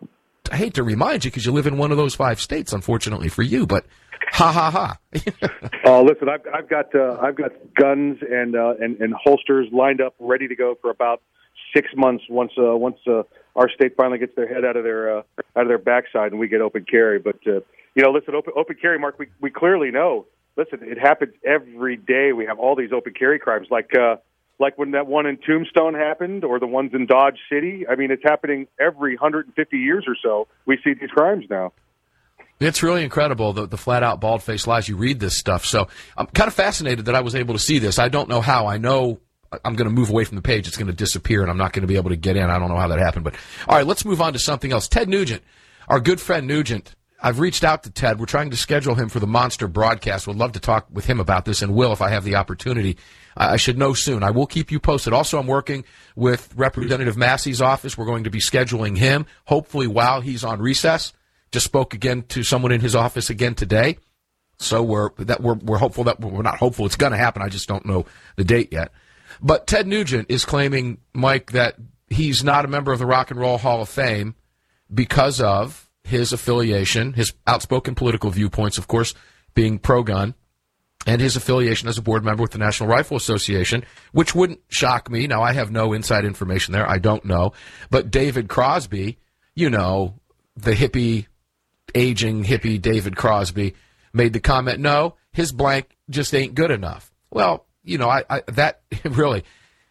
I hate to remind you because you live in one of those five states, unfortunately for you, but ha ha ha. Oh, uh, listen, I've, I've got uh, I've got guns and, uh, and and holsters lined up, ready to go for about six months. Once uh, once uh, our state finally gets their head out of their uh, out of their backside and we get open carry. But uh, you know, listen, open open carry, Mark. We we clearly know. Listen, it happens every day. We have all these open carry crimes, like uh, like when that one in Tombstone happened, or the ones in Dodge City. I mean, it's happening every one hundred fifty years or so. We see these crimes now. It's really incredible, the, the flat-out, bald-faced lies. You read this stuff. So I'm kind of fascinated that I was able to see this. I don't know how. I know I'm going to move away from the page. It's going to disappear, and I'm not going to be able to get in. I don't know how that happened. But all right, let's move on to something else. Ted Nugent, our good friend Nugent. I've reached out to Ted. We're trying to schedule him for the Monster broadcast. Would love to talk with him about this, and will if I have the opportunity. I should know soon. I will keep you posted. Also, I'm working with Representative Massey's office. We're going to be scheduling him, hopefully while he's on recess. Just spoke again to someone in his office again today. So we're that we're we're hopeful that we're not hopeful it's going to happen. I just don't know the date yet. But Ted Nugent is claiming, Mike, that he's not a member of the Rock and Roll Hall of Fame because of his affiliation, his outspoken political viewpoints, of course, being pro-gun, and his affiliation as a board member with the National Rifle Association, which wouldn't shock me. Now, I have no inside information there. I don't know. But David Crosby, you know, the hippie, aging hippie David Crosby, made the comment, no, his blank just ain't good enough. Well, you know, I, I that really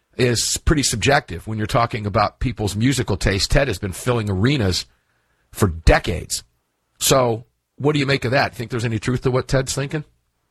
is pretty subjective when you're talking about people's musical taste. Ted has been filling arenas for decades. So what do you make of that? Think there's any truth to what Ted's thinking?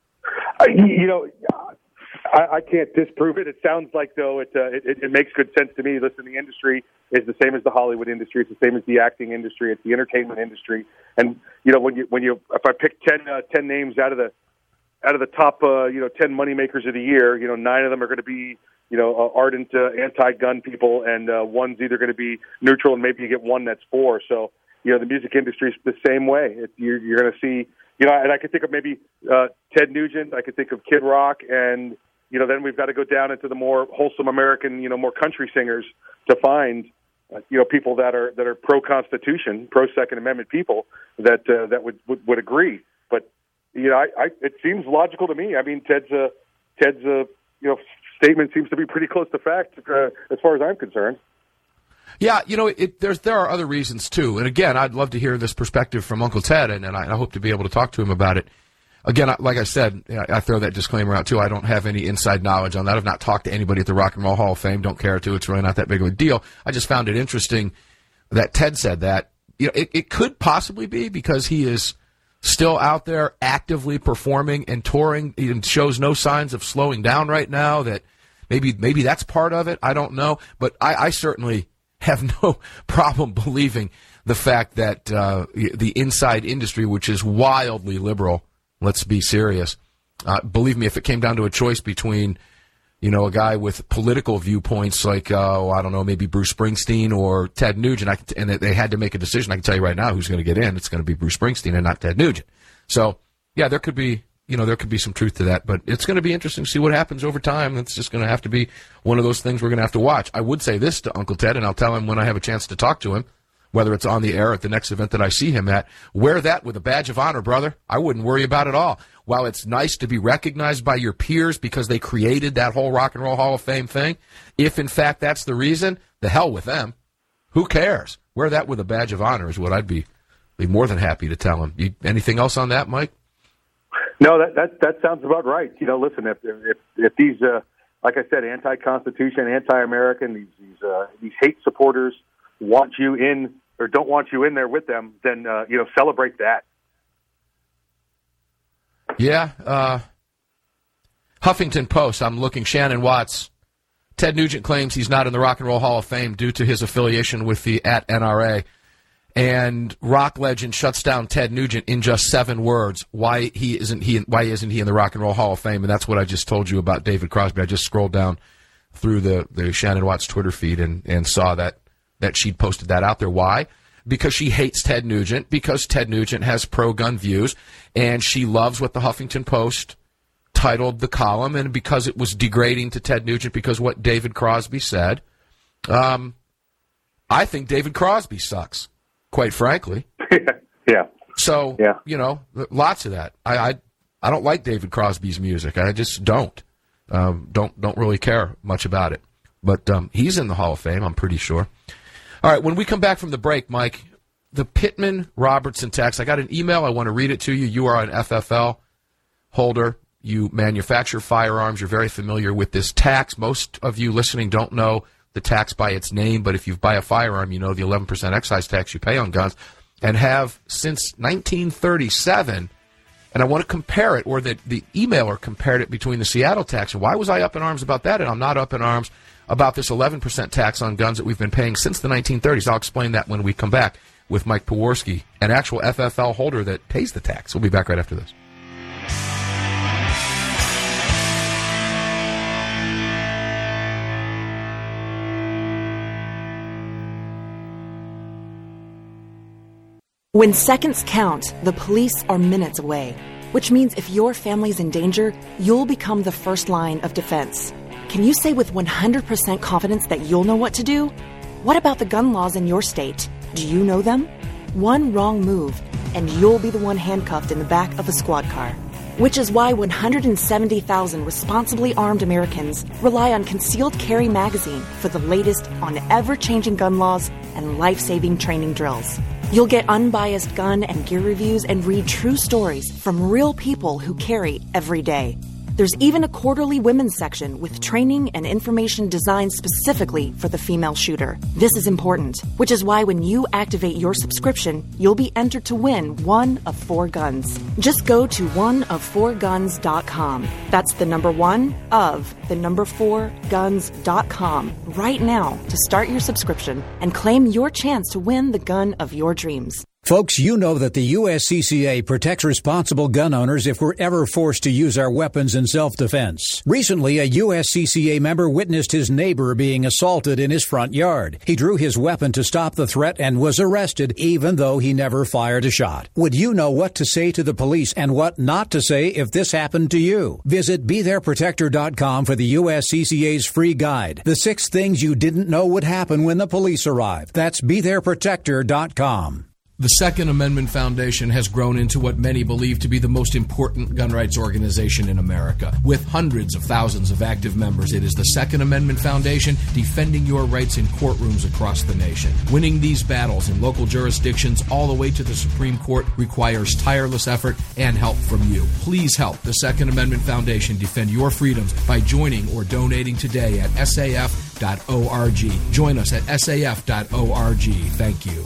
Uh, you know, I, I can't disprove it. It sounds like, though, it, uh, it it makes good sense to me. Listen, the industry is the same as the Hollywood industry. It's the same as the acting industry. It's the entertainment industry. And you know, when you when you if I pick ten uh, ten names out of the out of the top uh, you know ten moneymakers of the year, you know, nine of them are going to be you know uh, ardent uh, anti-gun people, and uh, one's either going to be neutral, and maybe you get one that's for. So you know, the music industry is the same way. It, you're you're going to see. You know, and I could think of maybe uh, Ted Nugent. I could think of Kid Rock, and you know, then we've got to go down into the more wholesome American, you know, more country singers to find, uh, you know, people that are that are pro-Constitution, pro-Second Amendment people that uh, that would, would would agree. But you know, I, I it seems logical to me. I mean, Ted's uh, Ted's uh, you know statement seems to be pretty close to fact uh, as far as I'm concerned. Yeah, you know, it, there's there are other reasons too. And again, I'd love to hear this perspective from Uncle Ted, and, and I, I hope to be able to talk to him about it. again, like I said, I throw that disclaimer out, too. I don't have any inside knowledge on that. I've not talked to anybody at the Rock and Roll Hall of Fame. Don't care to. It's really not that big of a deal. I just found it interesting that Ted said that. You know, it, it could possibly be because he is still out there actively performing and touring. He shows no signs of slowing down right now. That maybe maybe that's part of it. I don't know. But I, I certainly have no problem believing the fact that uh, the inside industry, which is wildly liberal, let's be serious, uh, believe me, if it came down to a choice between, you know, a guy with political viewpoints like, uh, I don't know, maybe Bruce Springsteen or Ted Nugent, I can t- and they had to make a decision, I can tell you right now who's going to get in. It's going to be Bruce Springsteen and not Ted Nugent. So, yeah, there could be, you know, there could be some truth to that, but it's going to be interesting to see what happens over time. It's just going to have to be one of those things we're going to have to watch. I would say this to Uncle Ted, and I'll tell him when I have a chance to talk to him, whether it's on the air at the next event that I see him at. Wear that with a badge of honor, brother. I wouldn't worry about it all. While it's nice to be recognized by your peers because they created that whole Rock and Roll Hall of Fame thing, if in fact that's the reason, the hell with them. Who cares? Wear that with a badge of honor is what I'd be be more than happy to tell him. You, anything else on that, Mike? No, that that that sounds about right. You know, listen, if if if these, uh, like I said, anti-Constitution, anti-American, these these uh, these hate supporters want you in or don't want you in there with them, then uh, you know, celebrate that. Yeah, uh, Huffington Post. I'm looking. Shannon Watts. Ted Nugent claims he's not in the Rock and Roll Hall of Fame due to his affiliation with the at N R A. And rock legend shuts down Ted Nugent in just seven words. Why he isn't he? Why isn't he in the Rock and Roll Hall of Fame? And that's what I just told you about David Crosby. I just scrolled down through the, the Shannon Watts Twitter feed and, and saw that that she'd posted that out there. Why? Because she hates Ted Nugent. Because Ted Nugent has pro-gun views, and she loves what the Huffington Post titled the column, and because it was degrading to Ted Nugent because what David Crosby said. Um, I think David Crosby sucks. Quite frankly. Yeah. So, yeah. you know, lots of that. I, I I don't like David Crosby's music. I just don't. Um, don't don't really care much about it. But um, he's in the Hall of Fame, I'm pretty sure. All right, when we come back from the break, Mike, the Pittman Robertson tax, I got an email. I want to read it to you. You are an F F L holder. You manufacture firearms. You're very familiar with this tax. Most of you listening don't know the tax by its name, but if you buy a firearm, you know the eleven percent excise tax you pay on guns, and have since nineteen thirty-seven. And I want to compare it, or the, the emailer compared it between the Seattle tax. And why was I up in arms about that? And I'm not up in arms about this eleven percent tax on guns that we've been paying since the nineteen thirties. I'll explain that when we come back with Mike Pewarski, an actual F F L holder that pays the tax. We'll be back right after this. When seconds count, the police are minutes away, which means if your family's in danger, you'll become the first line of defense. Can you say with one hundred percent confidence that you'll know what to do? What about the gun laws in your state? Do you know them? One wrong move, and you'll be the one handcuffed in the back of a squad car. Which is why one hundred seventy thousand responsibly armed Americans rely on Concealed Carry Magazine for the latest on ever-changing gun laws and life-saving training drills. You'll get unbiased gun and gear reviews and read true stories from real people who carry every day. There's even a quarterly women's section with training and information designed specifically for the female shooter. This is important, which is why when you activate your subscription, you'll be entered to win one of four guns. Just go to one of four guns dot com. That's the number one of the number four guns dot com right now to start your subscription and claim your chance to win the gun of your dreams. Folks, you know that the U S C C A protects responsible gun owners if we're ever forced to use our weapons in self-defense. Recently, a U S C C A member witnessed his neighbor being assaulted in his front yard. He drew his weapon to stop the threat and was arrested, even though he never fired a shot. Would you know what to say to the police and what not to say if this happened to you? Visit be there protector dot com for the U S C C A's free guide, The Six Things You Didn't Know Would Happen When the Police Arrive. That's be there protector dot com. The Second Amendment Foundation has grown into what many believe to be the most important gun rights organization in America. With hundreds of thousands of active members, it is the Second Amendment Foundation defending your rights in courtrooms across the nation. Winning these battles in local jurisdictions all the way to the Supreme Court requires tireless effort and help from you. Please help the Second Amendment Foundation defend your freedoms by joining or donating today at S A F dot org. Join us at S A F dot org. Thank you.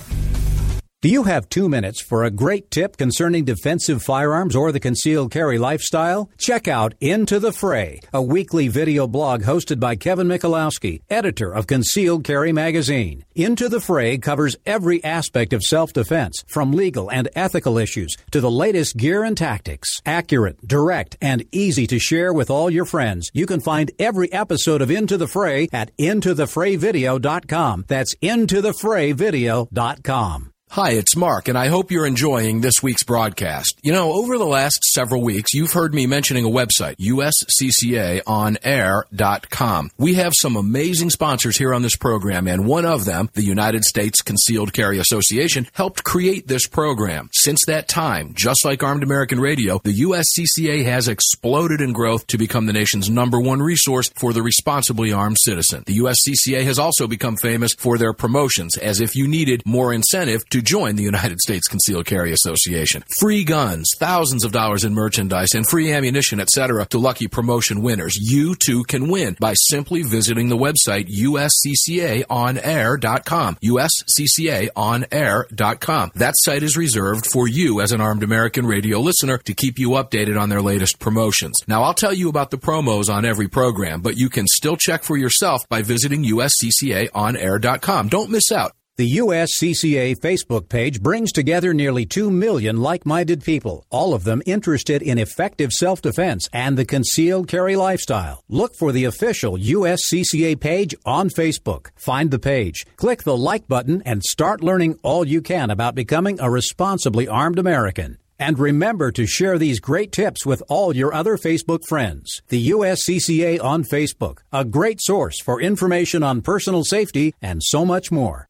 Do you have two minutes for a great tip concerning defensive firearms or the concealed carry lifestyle? Check out Into the Fray, a weekly video blog hosted by Kevin Michalowski, editor of Concealed Carry magazine. Into the Fray covers every aspect of self-defense, from legal and ethical issues to the latest gear and tactics. Accurate, direct, and easy to share with all your friends. You can find every episode of Into the Fray at into the fray video dot com. That's into the fray video dot com. Hi, it's Mark, and I hope you're enjoying this week's broadcast. You know, over the last several weeks, you've heard me mentioning a website, U S C C A on air dot com. We have some amazing sponsors here on this program, and one of them, the United States Concealed Carry Association, helped create this program. Since that time, just like Armed American Radio, the U S C C A has exploded in growth to become the nation's number one resource for the responsibly armed citizen. The U S C C A has also become famous for their promotions, as if you needed more incentive to join the United States Concealed Carry Association. Free guns, thousands of dollars in merchandise, and free ammunition, et cetera to lucky promotion winners. You too can win by simply visiting the website U S C C A on air dot com. U S C C A on air dot com. That site is reserved for you as an Armed American Radio listener to keep you updated on their latest promotions. Now, I'll tell you about the promos on every program, but you can still check for yourself by visiting U S C C A on air dot com. Don't miss out. The U S C C A Facebook page brings together nearly two million like-minded people, all of them interested in effective self-defense and the concealed carry lifestyle. Look for the official U S C C A page on Facebook. Find the page, click the like button, and start learning all you can about becoming a responsibly armed American. And remember to share these great tips with all your other Facebook friends. The U S C C A on Facebook, a great source for information on personal safety and so much more.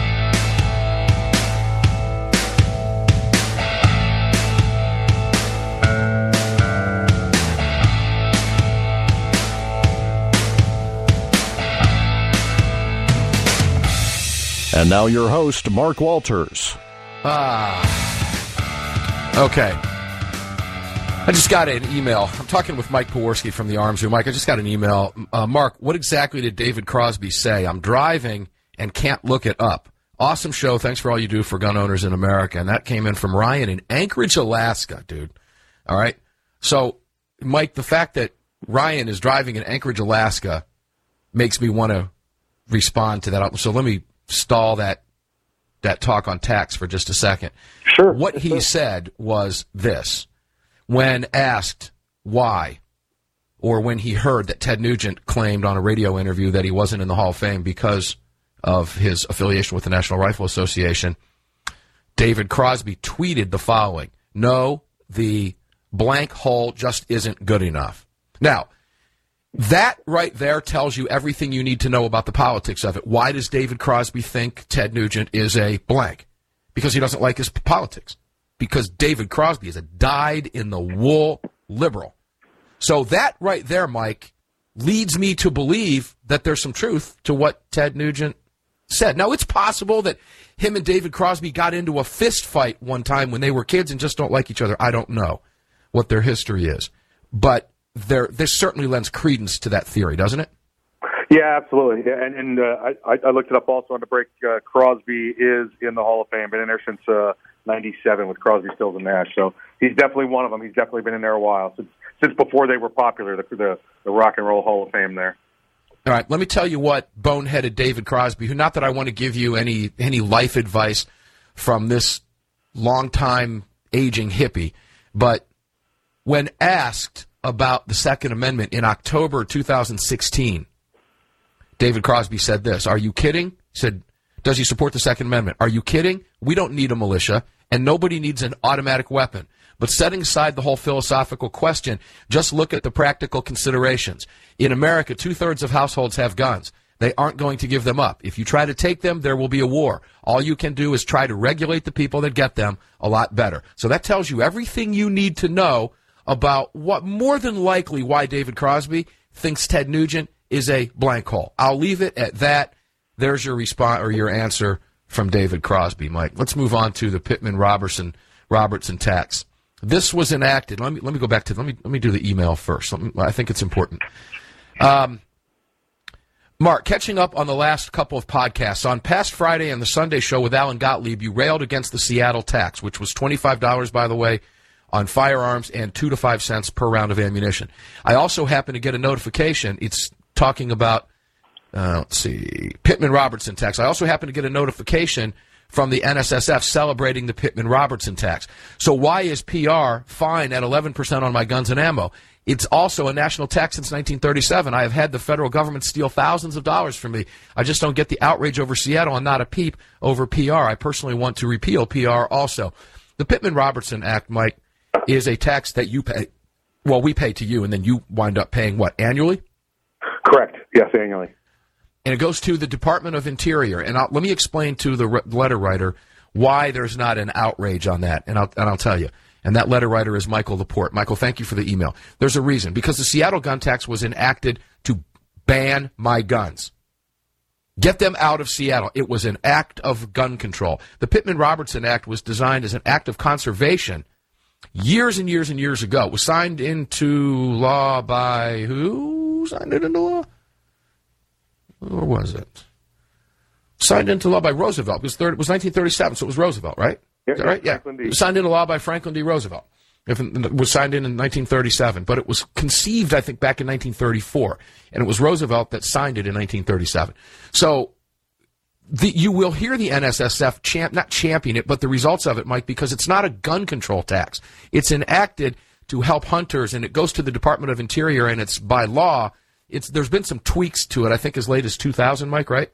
And now your host, Mark Walters. Ah. Okay. I just got an email. I'm talking with Mike Pewarski from the Arms Room. Mike, I just got an email. Uh, Mark, what exactly did David Crosby say? I'm driving and can't look it up. Awesome show. Thanks for all you do for gun owners in America. And that came in from Ryan in Anchorage, Alaska, dude. All right. So, Mike, the fact that Ryan is driving in Anchorage, Alaska makes me want to respond to that. So let me stall that that talk on tax for just a second. Sure. What he sure. said was this. When asked why, or when he heard that Ted Nugent claimed on a radio interview that he wasn't in the Hall of Fame because of his affiliation with the National Rifle Association, David Crosby tweeted the following: no, the blank hole just isn't good enough. Now, that right there tells you everything you need to know about the politics of it. Why does David Crosby think Ted Nugent is a blank? Because he doesn't like his politics. Because David Crosby is a dyed-in-the-wool liberal. So that right there, Mike, leads me to believe that there's some truth to what Ted Nugent said. Now, it's possible that him and David Crosby got into a fist fight one time when they were kids and just don't like each other. I don't know what their history is. But there, this certainly lends credence to that theory, doesn't it? Yeah, absolutely. Yeah, and and uh, I, I looked it up also on the break. Uh, Crosby is in the Hall of Fame. Been in there since uh, ninety-seven with Crosby, Stills, and Nash. So he's definitely one of them. He's definitely been in there a while, since since before they were popular, the, the, the Rock and Roll Hall of Fame there. All right, let me tell you what boneheaded David Crosby, who, not that I want to give you any any life advice from this longtime aging hippie, but when asked about the Second Amendment in October two thousand sixteen, David Crosby said this: are you kidding? He said, does he support the Second Amendment? Are you kidding? We don't need a militia, and nobody needs an automatic weapon. But setting aside the whole philosophical question, just look at the practical considerations. In America, two-thirds of households have guns. They aren't going to give them up. If you try to take them, there will be a war. All you can do is try to regulate the people that get them a lot better. So that tells you everything you need to know about what more than likely why David Crosby thinks Ted Nugent is a blank hole. I'll leave it at that. There's your response or your answer from David Crosby, Mike. Let's move on to the Pittman Robertson Robertson tax. This was enacted. Let me let me go back to let me let me do the email first. Let me, I think it's important. Um, Mark, catching up on the last couple of podcasts, on past Friday and the Sunday show with Alan Gottlieb, you railed against the Seattle tax, which was twenty-five dollars, by the way, on firearms and two to five cents per round of ammunition. I also happened to get a notification. It's talking about, uh, let's see, Pittman Robertson tax. I also happened to get a notification from the N S S F celebrating the Pittman Robertson tax. So why is P R fine at eleven percent on my guns and ammo? It's also a national tax since nineteen thirty-seven. I have had the federal government steal thousands of dollars from me. I just don't get the outrage over Seattle and not a peep over P R. I personally want to repeal P R also. The Pittman-Robertson Act, Mike, is a tax that you pay. Well, we pay to you, and then you wind up paying what, annually? Correct. Yes, annually. And it goes to the Department of Interior. And I'll, let me explain to the re- letter writer why there's not an outrage on that, and I'll, and I'll tell you. And that letter writer is Michael Laporte. Michael, thank you for the email. There's a reason. Because the Seattle gun tax was enacted to ban my guns. Get them out of Seattle. It was an act of gun control. The Pittman-Robertson Act was designed as an act of conservation years and years and years ago. It was signed into law by who signed it into law? Or was it? Signed into law by Roosevelt. It was, third, it was nineteen thirty-seven, so it was Roosevelt, right? Is that right? Yeah. It was signed into law by Franklin D. Roosevelt. It was signed in in nineteen thirty-seven, but it was conceived, I think, back in nineteen thirty-four, and it was Roosevelt that signed it in nineteen thirty-seven. So the, you will hear the N S S F champ, not champion it, but the results of it, Mike, because it's not a gun control tax. It's enacted to help hunters, and it goes to the Department of Interior, and it's by law. It's there's been some tweaks to it, I think, as late as two thousand, Mike, right?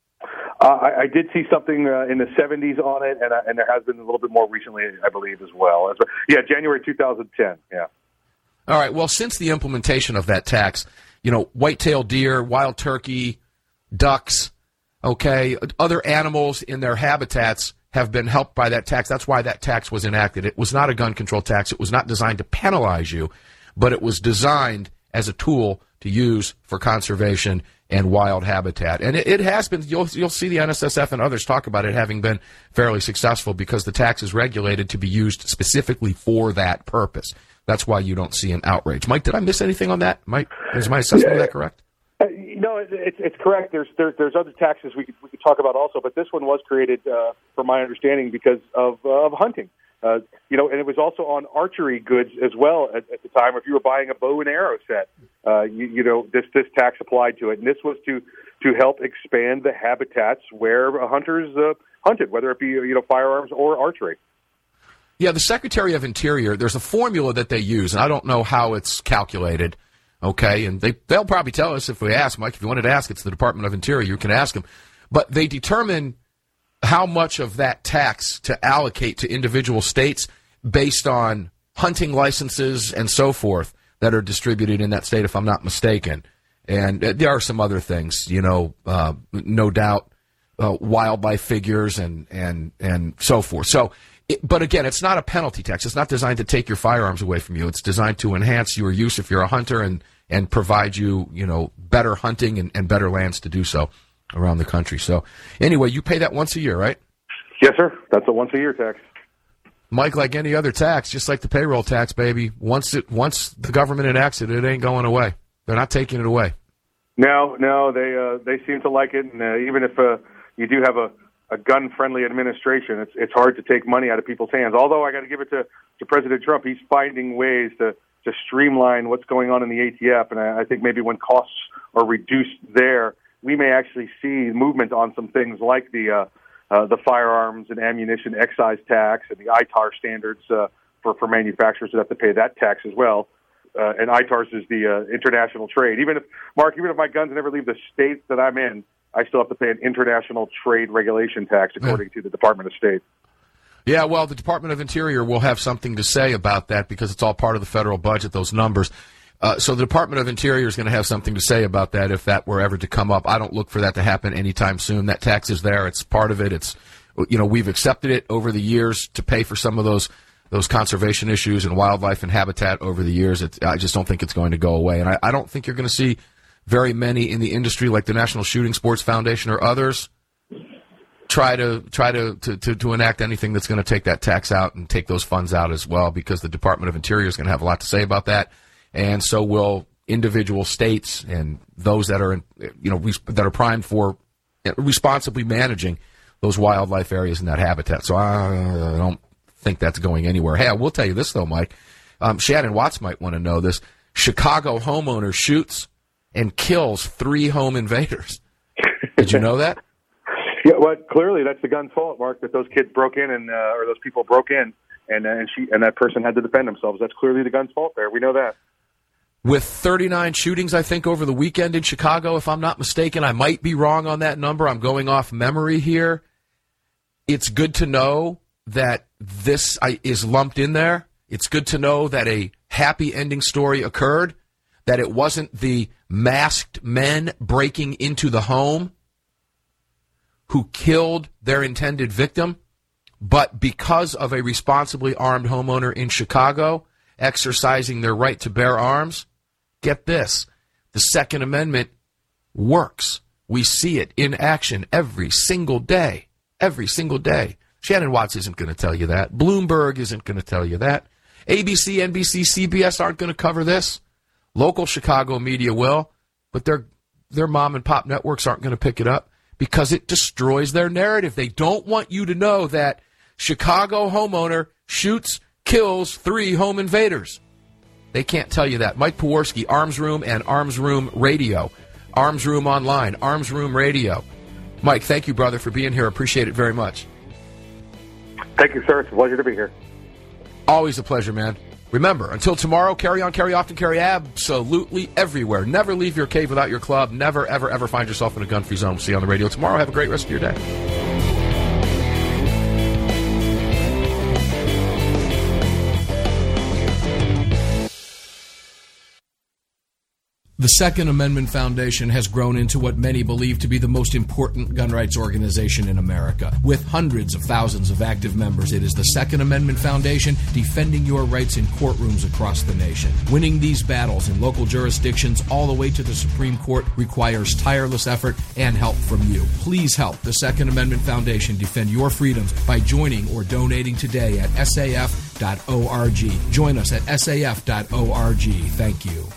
Uh, I, I did see something uh, in the seventies on it, and, uh, and there has been a little bit more recently, I believe, as well. As, yeah, January two thousand ten, yeah. All right, well, since the implementation of that tax, you know, white-tailed deer, wild turkey, ducks, okay, other animals in their habitats have been helped by that tax. That's why that tax was enacted. It was not a gun control tax. It was not designed to penalize you, but it was designed as a tool to use for conservation and wild habitat. And it, it has been, you'll, you'll see the N S S F and others talk about it having been fairly successful because the tax is regulated to be used specifically for that purpose. That's why you don't see an outrage. Mike, did I miss anything on that? Mike, is my assessment of that correct? Uh, no, it, it, it's correct. There's, there, there's other taxes we could, we could talk about also, but this one was created, uh, from my understanding, because of, uh, of hunting. Uh, you know, and it was also on archery goods as well at, at the time. If you were buying a bow and arrow set, uh, you, you know, this this tax applied to it, and this was to to help expand the habitats where hunters uh, hunted, whether it be you know firearms or archery. Yeah, the Secretary of Interior, there's a formula that they use, and I don't know how it's calculated. Okay, and they they'll probably tell us if we ask, Mike. If you wanted to ask, it's the Department of Interior. You can ask them, but they determine how much of that tax to allocate to individual states based on hunting licenses and so forth that are distributed in that state, if I'm not mistaken. And uh, there are some other things, you know, uh, no doubt, uh, wildlife figures and, and, and so forth. So, it, but again, it's not a penalty tax. It's not designed to take your firearms away from you. It's designed to enhance your use if you're a hunter and, and provide you, you know, better hunting and, and better lands to do so around the country. So anyway, you pay that once a year, right? Yes, sir. That's a once-a-year tax. Mike, like any other tax, just like the payroll tax, baby, once it once the government enacts it, it ain't going away. They're not taking it away. No, no, they uh, they seem to like it, and uh, even if uh, you do have a, a gun-friendly administration, it's it's hard to take money out of people's hands. Although I got to give it to, to President Trump, he's finding ways to, to streamline what's going on in the A T F, and I, I think maybe when costs are reduced there, we may actually see movement on some things like the uh, uh, the firearms and ammunition excise tax and the I T A R standards uh, for, for manufacturers that have to pay that tax as well. Uh, and I T A R S is the uh, international trade. Even if, Mark, even if my guns never leave the state that I'm in, I still have to pay an international trade regulation tax according yeah. to the Department of State. Yeah, well, the Department of Interior will have something to say about that because it's all part of the federal budget, those numbers. Uh, so the Department of Interior is going to have something to say about that if that were ever to come up. I don't look for that to happen anytime soon. That tax is there. It's part of it. It's, you know, we've accepted it over the years to pay for some of those those conservation issues and wildlife and habitat over the years. It's, I just don't think it's going to go away. And I, I don't think you're going to see very many in the industry like the National Shooting Sports Foundation or others try to try to, to, to, to enact anything that's going to take that tax out and take those funds out as well, because the Department of Interior is going to have a lot to say about that. And so will individual states and those that are, in, you know, res- that are primed for responsibly managing those wildlife areas and that habitat. So I, I don't think that's going anywhere. Hey, I will tell you this, though, Mike. Um, Shannon Watts might want to know this. Chicago homeowner shoots and kills three home invaders. Did you know that? Yeah, well, clearly that's the gun's fault, Mark, that those kids broke in and uh, or those people broke in and uh, and she and that person had to defend themselves. That's clearly the gun's fault there. We know that. With thirty-nine shootings, I think, over the weekend in Chicago, if I'm not mistaken. I might be wrong on that number. I'm going off memory here. It's good to know that this is lumped in there. It's good to know that a happy ending story occurred, that it wasn't the masked men breaking into the home who killed their intended victim, but because of a responsibly armed homeowner in Chicago exercising their right to bear arms. Get this, the Second Amendment works. We see it in action every single day, every single day. Shannon Watts isn't going to tell you that. Bloomberg isn't going to tell you that. A B C, N B C, C B S aren't going to cover this. Local Chicago media will, but their their mom and pop networks aren't going to pick it up because it destroys their narrative. They don't want you to know that Chicago homeowner shoots, kills three home invaders. They can't tell you that. Mike Pewarski, Arms Room and Arms Room Radio. Arms Room Online, Arms Room Radio. Mike, thank you, brother, for being here. Appreciate it very much. Thank you, sir. It's a pleasure to be here. Always a pleasure, man. Remember, until tomorrow, carry on, carry often, carry absolutely everywhere. Never leave your cave without your club. Never, ever, ever find yourself in a gun-free zone. We'll see you on the radio tomorrow. Have a great rest of your day. The Second Amendment Foundation has grown into what many believe to be the most important gun rights organization in America. With hundreds of thousands of active members, it is the Second Amendment Foundation defending your rights in courtrooms across the nation. Winning these battles in local jurisdictions all the way to the Supreme Court requires tireless effort and help from you. Please help the Second Amendment Foundation defend your freedoms by joining or donating today at S A F dot org. Join us at S A F dot org. Thank you.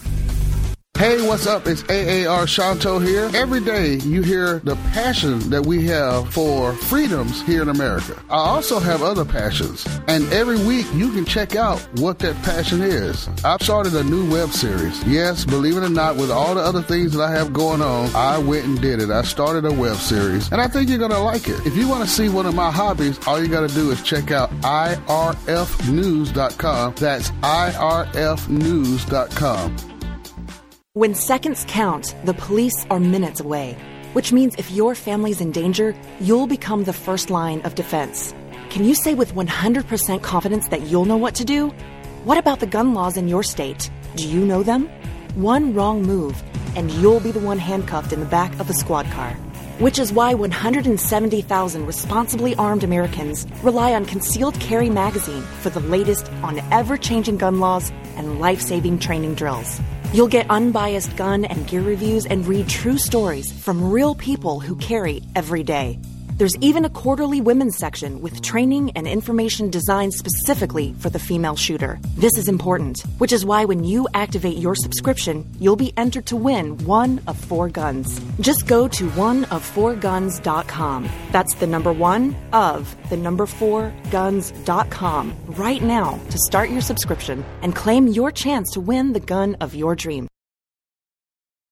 Hey, what's up? It's A A R Shanto here. Every day you hear the passion that we have for freedoms here in America. I also have other passions, and every week you can check out what that passion is. I've started a new web series. Yes, believe it or not, with all the other things that I have going on, I went and did it. I started a web series, and I think you're going to like it. If you want to see one of my hobbies, all you got to do is check out I R F news dot com. That's I R F news dot com. When seconds count, the police are minutes away, which means if your family's in danger, you'll become the first line of defense. Can you say with one hundred percent confidence that you'll know what to do? What about the gun laws in your state? Do you know them? One wrong move, and you'll be the one handcuffed in the back of a squad car. Which is why one hundred seventy thousand responsibly armed Americans rely on Concealed Carry Magazine for the latest on ever-changing gun laws and life-saving training drills. You'll get unbiased gun and gear reviews and read true stories from real people who carry every day. There's even a quarterly women's section with training and information designed specifically for the female shooter. This is important, which is why when you activate your subscription, you'll be entered to win one of four guns. Just go to one of four guns dot com. That's the number one of the number four guns dot com right now to start your subscription and claim your chance to win the gun of your dreams.